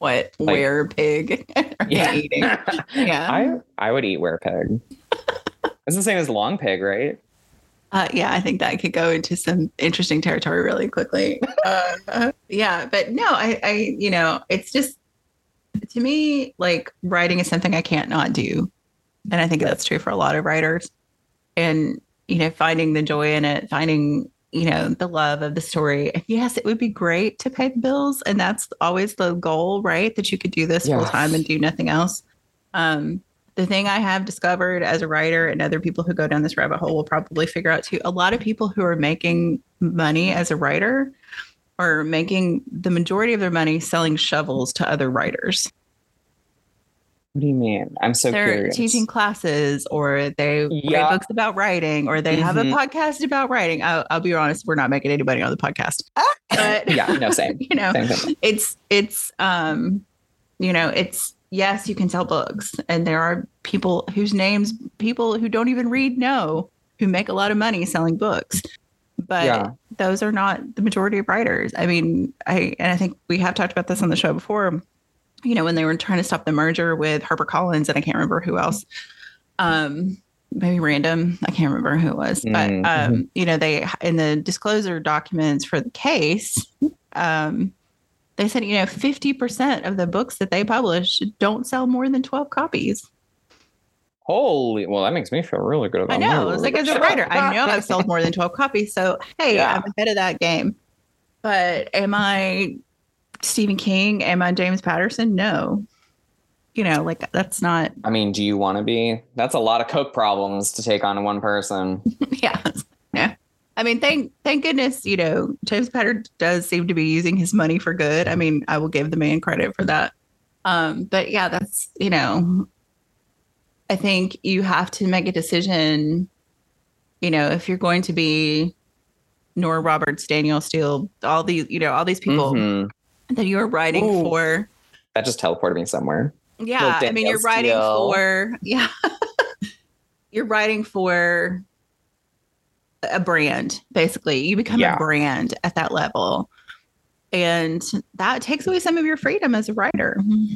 What? Like, Were pig? Yeah. Eating. Yeah. I I would eat were pig. It's the same as long pig, right? Uh, yeah, I think that could go into some interesting territory really quickly. Uh, yeah, but no, I, I, you know, it's just to me, like writing is something I can't not do, and I think that's true for a lot of writers. And you know, finding the joy in it, finding you know the love of the story. Yes, it would be great to pay the bills, and that's always the goal, right? That you could do this Yeah. full time and do nothing else. Um, the thing I have discovered as a writer, and other people who go down this rabbit hole will probably figure out too, a lot of people who are making money as a writer are making the majority of their money selling shovels to other writers. What do you mean? I'm so They're curious. teaching classes, or they Yeah. write books about writing, or they have a Mhm. podcast about writing. I'll, I'll be honest, we're not making anybody on the podcast. But Yeah, no, same. you know, Same thing. it's it's um, you know, it's yes, you can sell books, and there are people whose names people who don't even read know who make a lot of money selling books. But Yeah. those are not the majority of writers. I mean, I and I think we have talked about this on the show before. You know, when they were trying to stop the merger with HarperCollins, and I can't remember who else. Um, maybe random. I can't remember who it was, but Mm-hmm. um, you know, they in the disclosure documents for the case, um, they said, you know, fifty percent of the books that they publish don't sell more than twelve copies. Holy, well, that makes me feel really good about I know. my It's like as a writer, I know I've sold more than twelve copies. So, hey, Yeah. I'm ahead of that game. But am I Stephen King? Am I James Patterson? No. You know, like that's not. I mean, do you want to be? That's a lot of Coke problems to take on one person. Yeah. Yeah. I mean, thank thank goodness, you know, James Patterson does seem to be using his money for good. I mean, I will give the man credit for that. Um, but yeah, that's, you know, I think you have to make a decision, you know, if you're going to be Nora Roberts, Danielle Steele, all these, you know, all these people Mhm. that you're writing Ooh. for. That just teleported me somewhere. Yeah. Like I mean, you're Danielle writing Steele. for, yeah, you're writing for a brand, basically. You become Yeah. a brand at that level. And that takes away some of your freedom as a writer.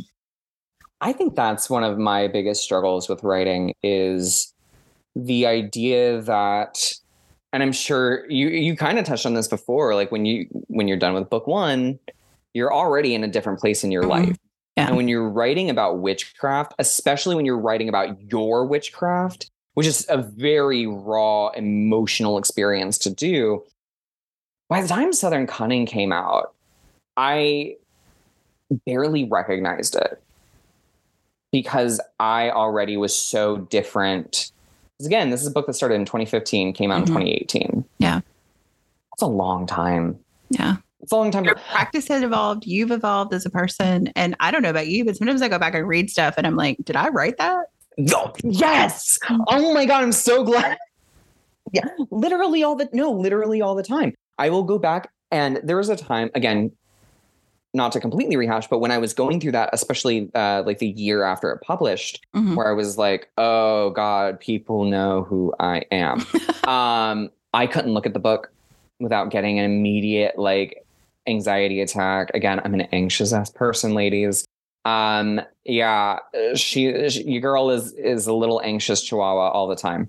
I think that's one of my biggest struggles with writing is the idea that, and I'm sure you you kind of touched on this before, like when you when you're done with book one, you're already in a different place in your Mhm. life. Yeah. And when you're writing about witchcraft, especially when you're writing about your witchcraft, which is a very raw emotional experience to do, by the time Southern Cunning came out, I barely recognized it because I already was so different. Because again, this is a book that started in twenty fifteen, came out Mhm. in twenty eighteen. Yeah. That's a long time. Yeah. It's a long time. Your practice has evolved. You've evolved as a person. And I don't know about you, but sometimes I go back and read stuff and I'm like, did I write that? Oh, yes. Oh my God. I'm so glad. Yeah. Literally all the, no, literally all the time. I will go back, and there was a time, again, not to completely rehash, but when I was going through that, especially uh, like the year after it published, Mhm. where I was like, oh God, people know who I am. um, I couldn't look at the book without getting an immediate like anxiety attack. Again, I'm an anxious ass person, ladies. Um, yeah, she, she your girl is is a little anxious chihuahua all the time.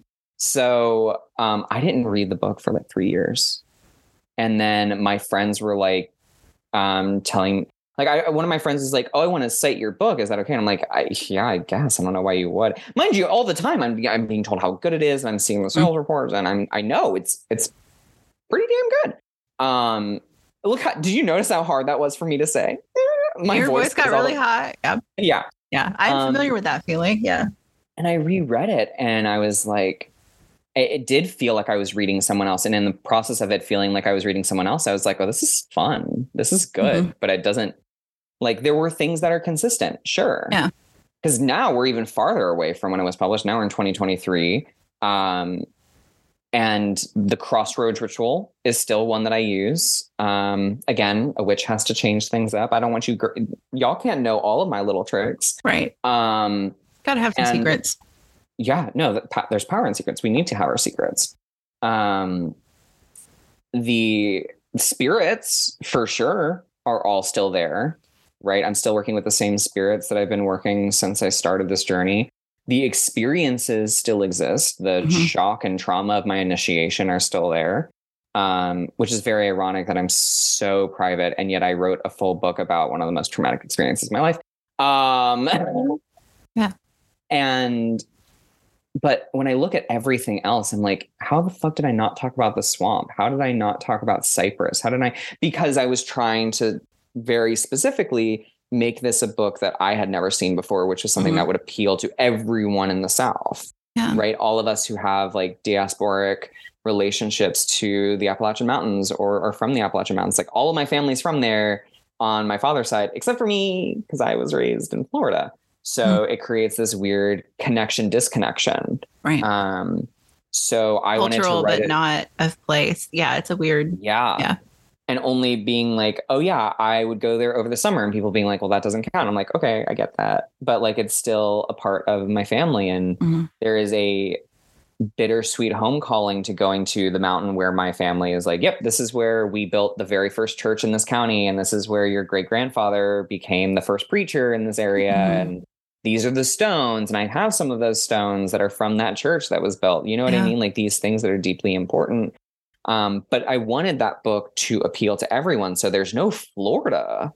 So um, I didn't read the book for like three years. And then my friends were like, um, telling, like, I, one of my friends is like, oh, I want to cite your book. Is that okay? And I'm like, I, yeah, I guess. I don't know why you would. Mind you, all the time I'm, I'm being told how good it is. And I'm seeing the sales mm-hmm. reports, and I'm, I know it's, it's pretty damn good. Um, look, how, did you notice how hard that was for me to say? My your voice, voice got really the, high. Yeah. Yeah. Yeah. I'm um, familiar with that feeling. Yeah. And I reread it and I was like, it, it did feel like I was reading someone else. And in the process of it feeling like I was reading someone else, I was like, oh, this is fun. This is good. Mm-hmm. But it doesn't, like, there were things that are consistent. Sure. Yeah. Because now we're even farther away from when it was published. Now we're in twenty twenty-three. Um, and the Crossroads ritual is still one that I use. Um, again, a witch has to change things up. I don't want you, gr- y'all can't know all of my little tricks. Right. Um, Gotta have some and, secrets. Yeah, no, the, there's power in secrets. We need to have our secrets. Um, the spirits, for sure, are all still there. right? I'm still working with the same spirits that I've been working since I started this journey. The experiences still exist. The mm-hmm. shock and trauma of my initiation are still there, um, which is very ironic that I'm so private. And yet I wrote a full book about one of the most traumatic experiences of my life. Um, yeah. And, but when I look at everything else, I'm like, how the fuck did I not talk about the swamp? How did I not talk about Cyprus? How did I, because I was trying to very specifically make this a book that I had never seen before, which was something mm-hmm. that would appeal to everyone in the South, yeah. right? All of us who have like diasporic relationships to the Appalachian Mountains or, or from the Appalachian Mountains. Like all of my family's from there on my father's side, except for me, because I was raised in Florida. So mm. it creates this weird connection, disconnection. Right. Um, so I Cultural, wanted to write but it. Not of place. Yeah. It's a weird. Yeah. Yeah. And only being like, oh yeah, I would go there over the summer, and people being like, well, that doesn't count. I'm like, okay, I get that. But like, it's still a part of my family. And mm-hmm. there is a bittersweet home calling to going to the mountain where my family is like, yep, this is where we built the very first church in this county. And this is where your great grandfather became the first preacher in this area. Mm-hmm. And these are the stones. And I have some of those stones that are from that church that was built. You know what yeah. I mean? Like these things that are deeply important. Um, but I wanted that book to appeal to everyone. So there's no Florida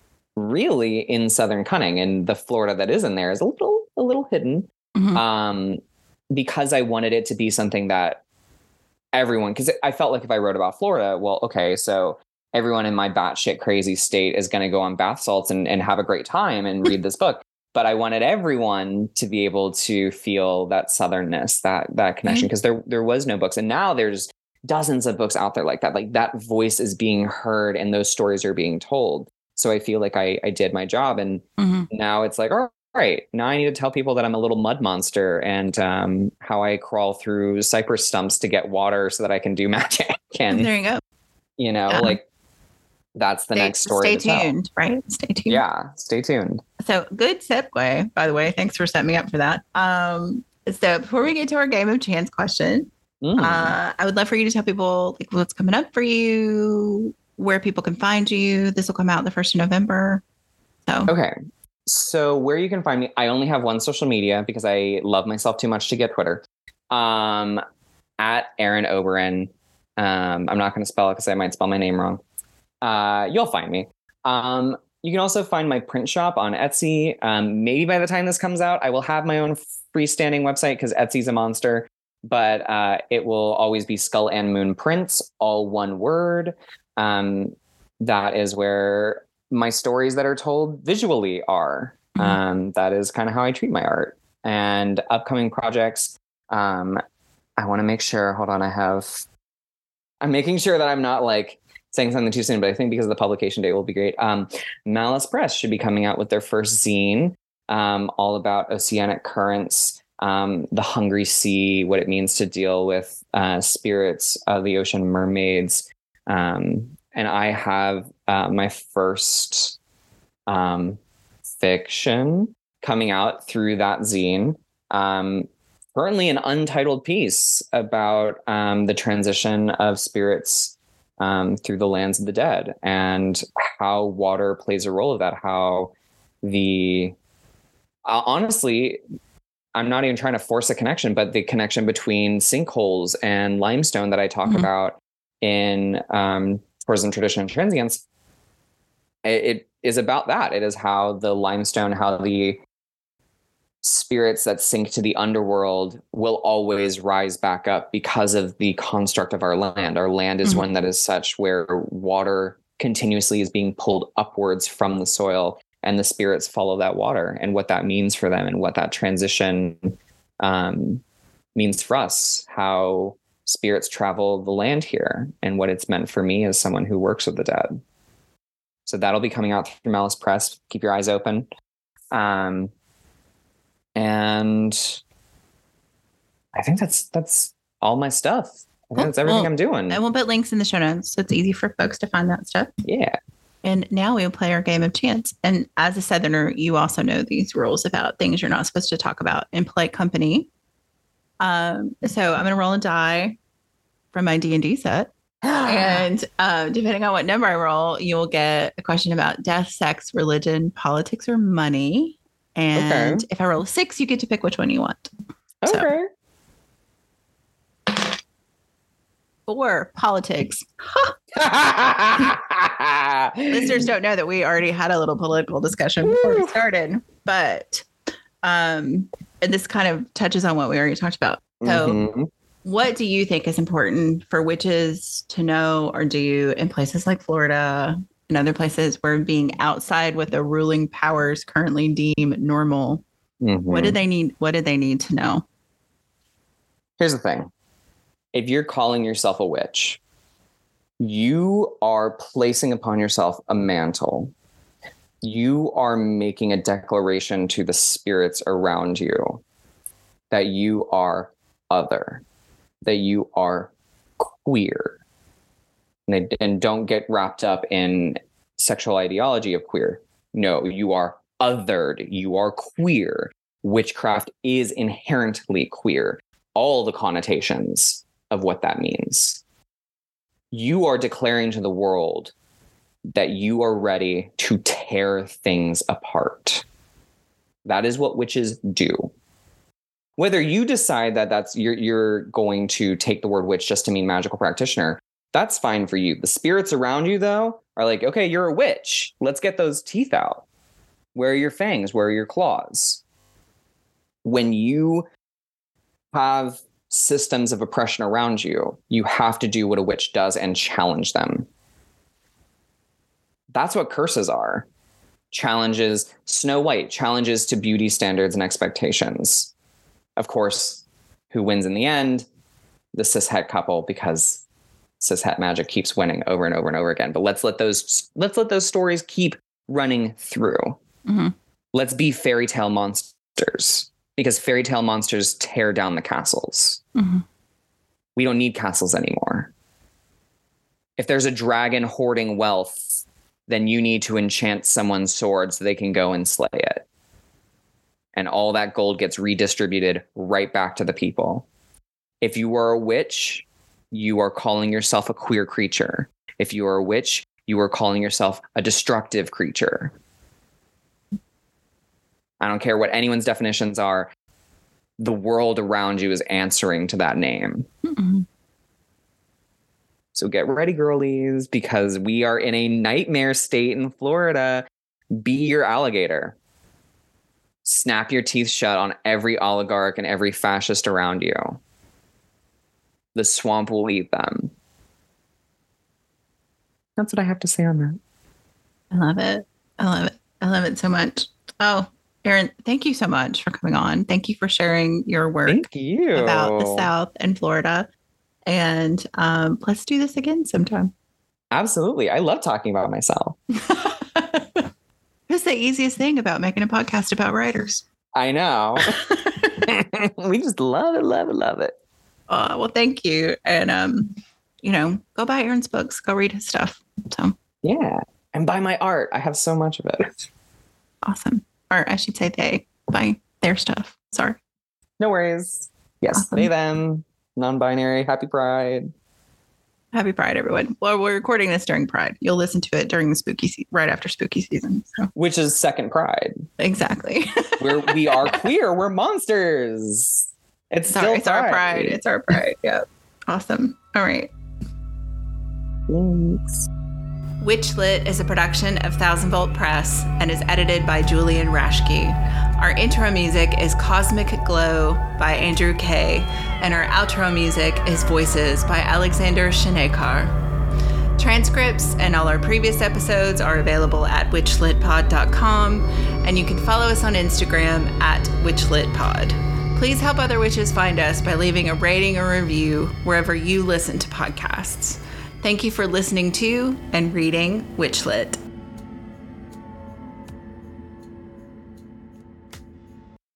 really in Southern Cunning. And the Florida that is in there is a little, a little hidden. Mm-hmm. Um, because I wanted it to be something that everyone, because I felt like if I wrote about Florida, well, okay, so everyone in my batshit crazy state is going to go on bath salts and, and have a great time and read this book. But I wanted everyone to be able to feel that Southernness, that that connection, because there there was no books. And now there's dozens of books out there like that. Like that voice is being heard and those stories are being told. So I feel like I, I did my job. And mm-hmm. now it's like, all right, now I need to tell people that I'm a little mud monster and um, how I crawl through cypress stumps to get water so that I can do magic. And there you go. You know, yeah. like that's the stay, next story. Stay to tuned, tell. right? Stay tuned. Yeah, stay tuned. So good segue, by the way. Thanks for setting me up for that. Um, so before we get to our game of chance question, mm. uh, I would love for you to tell people like what's coming up for you, where people can find you. This will come out the first of November. So okay. So where you can find me, I only have one social media because I love myself too much to get Twitter. Um, at Erin Oberon. Um, I'm not going to spell it because I might spell my name wrong. Uh, you'll find me. Um, you can also find my print shop on Etsy. Um, maybe by the time this comes out, I will have my own freestanding website because Etsy's a monster. But uh, it will always be Skull and Moon Prints, all one word. Um, that is where my stories that are told visually are. Mm-hmm. Um, that is kind of how I treat my art. And upcoming projects, um, I want to make sure, hold on, I have, I'm making sure that I'm not like saying something too soon, but I think because of the publication date will be great. Um, Malice Press should be coming out with their first zine, um, all about oceanic currents, um, the hungry sea, what it means to deal with uh, spirits of the ocean, mermaids. Um, and I have uh, my first um, fiction coming out through that zine. Um, currently an untitled piece about um, the transition of spirits um, through the lands of the dead and how water plays a role of that. How the, uh, honestly, I'm not even trying to force a connection, but the connection between sinkholes and limestone that I talk mm-hmm. about in um, Tourism, Tradition, and Transience, it, it is about that. It is how the limestone, how the spirits that sink to the underworld will always rise back up because of the construct of our land. Our land is mm-hmm. one that is such where water continuously is being pulled upwards from the soil, and the spirits follow that water, and what that means for them and what that transition um, means for us, how spirits travel the land here and what it's meant for me as someone who works with the dead. So that'll be coming out through Malice Press. Keep your eyes open. Um, And I think that's that's all my stuff. I think cool. that's everything well, I'm doing. And we'll put links in the show notes so it's easy for folks to find that stuff. Yeah. And now we'll play our game of chance. And as a Southerner, you also know these rules about things you're not supposed to talk about in polite company. Um, so I'm going to roll a die from my D and D set. And uh, depending on what number I roll, you'll get a question about death, sex, religion, politics, or money. And okay. if I roll a six, you get to pick which one you want. Okay. So. Four, politics. Listeners don't know that we already had a little political discussion before we started, but um, and this kind of touches on what we already talked about. So mm-hmm. what do you think is important for witches to know or do in places like Florida and other places where being outside what the ruling powers currently deem normal? Mm-hmm. What do they need? What do they need to know? Here's the thing. If you're calling yourself a witch, you are placing upon yourself a mantle. You are making a declaration to the spirits around you that you are other, that you are queer. And, they, and don't get wrapped up in sexual ideology of queer. No, you are othered. You are queer. Witchcraft is inherently queer. All the connotations of what that means. You are declaring to the world that you are ready to tear things apart. That is what witches do. Whether you decide that that's you're, you're going to take the word witch just to mean magical practitioner, that's fine for you. The spirits around you, though, are like, okay, you're a witch. Let's get those teeth out. Where are your fangs? Where are your claws? When you have systems of oppression around you, you have to do what a witch does and challenge them. That's what curses are. Challenges, Snow White, challenges to beauty standards and expectations. Of course, who wins in the end? The cishet couple, because cishet magic keeps winning over and over and over again. But let's let those let's let those stories keep running through. Mm-hmm. Let's be fairy tale monsters. Because fairy tale monsters tear down the castles. Mm-hmm. We don't need castles anymore. If there's a dragon hoarding wealth, then you need to enchant someone's sword so they can go and slay it. And all that gold gets redistributed right back to the people. If you are a witch, you are calling yourself a queer creature. If you are a witch, you are calling yourself a destructive creature. I don't care what anyone's definitions are. The world around you is answering to that name. Mm-mm. So get ready, girlies, because we are in a nightmare state in Florida. Be your alligator. Snap your teeth shut on every oligarch and every fascist around you. The swamp will eat them. That's what I have to say on that. I love it. I love it. I love it so much. Oh, Erin, thank you so much for coming on. Thank you for sharing your work thank you. about the South and Florida. And um, let's do this again sometime. Absolutely. I love talking about myself. It's the easiest thing about making a podcast about writers. I know. We just love it, love it, love it. Uh, well, thank you. And, um, you know, go buy Erin's books. Go read his stuff. So yeah. And buy my art. I have so much of it. Awesome. Or I should say they buy their stuff. Sorry. No worries. Yes, awesome. They, them, non-binary. Happy Pride. Happy Pride, everyone. Well, we're recording this during Pride. You'll listen to it during the spooky season, right after spooky season. So. Which is second Pride. Exactly. We're, we are queer. We're monsters. It's Sorry, still it's pride. our pride. It's our pride. Yeah. Awesome. All right. Thanks. Witchlit is a production of Thousand Volt Press and is edited by Julian Raschke. Our intro music is Cosmic Glow by Andrew Kay, and our outro music is Voices by Alexander Shanekar. Transcripts and all our previous episodes are available at witchlit pod dot com, and you can follow us on Instagram at witchlitpod. Please help other witches find us by leaving a rating or review wherever you listen to podcasts. Thank you for listening to and reading Witchlit.